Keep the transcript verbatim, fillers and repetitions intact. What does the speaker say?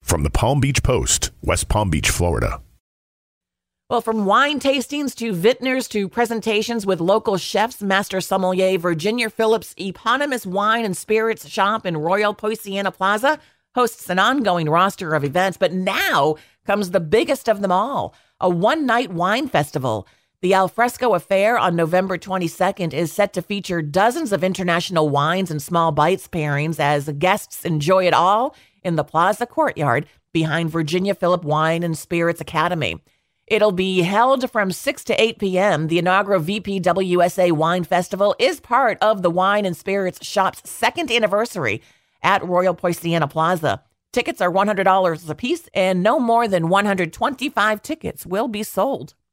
From the Palm Beach Post, West Palm Beach, Florida. Well, from wine tastings to vintners to presentations with local chefs, Master Sommelier Virginia Phillips' eponymous wine and spirits shop in Royal Poinciana Plaza hosts an ongoing roster of events. But now comes the biggest of them all, a one-night wine festival. The Alfresco Affair on November twenty-second is set to feature dozens of international wines and small bites pairings as guests enjoy it all in the Plaza Courtyard behind Virginia Phillips Wine and Spirits Academy. It'll be held from six to eight p.m. The inaugural V P W S A Wine Festival is part of the Wine and Spirits Shop's second anniversary at Royal Poinciana Plaza. Tickets are one hundred dollars a piece, and no more than one hundred twenty-five tickets will be sold.